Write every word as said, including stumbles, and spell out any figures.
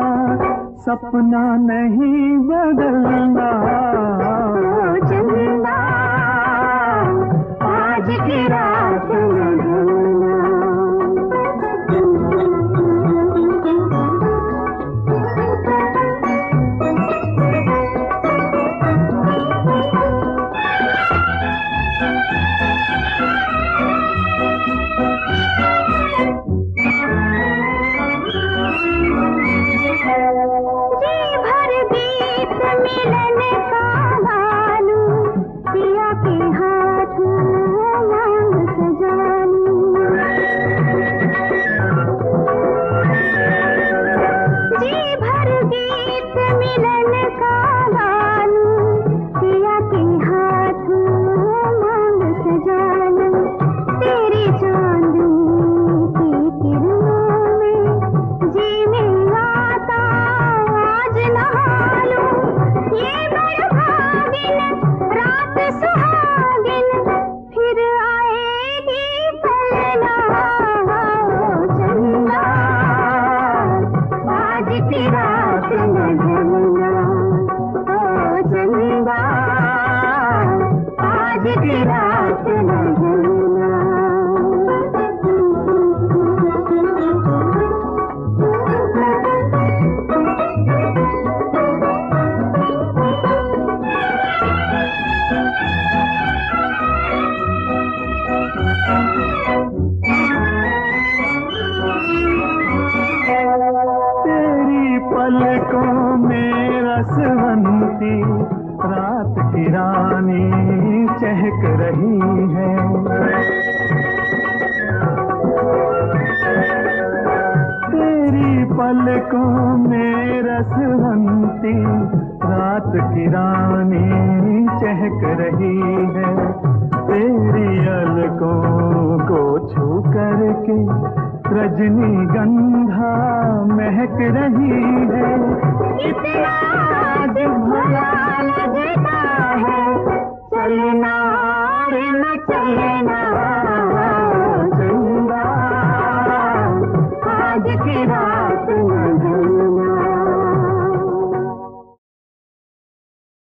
का सपना नहीं बदलना। चंदा आज की रात न भूलना। पलकों में रसवंती रात की रानी चहक रही है। तेरी पलकों में रसवंती रात की रानी चहक रही है। तेरी अलकों को छू करके रजनीगंधा महक रही है। इतना आज भला लगता है चलना और न चलना। चंदा आज की रात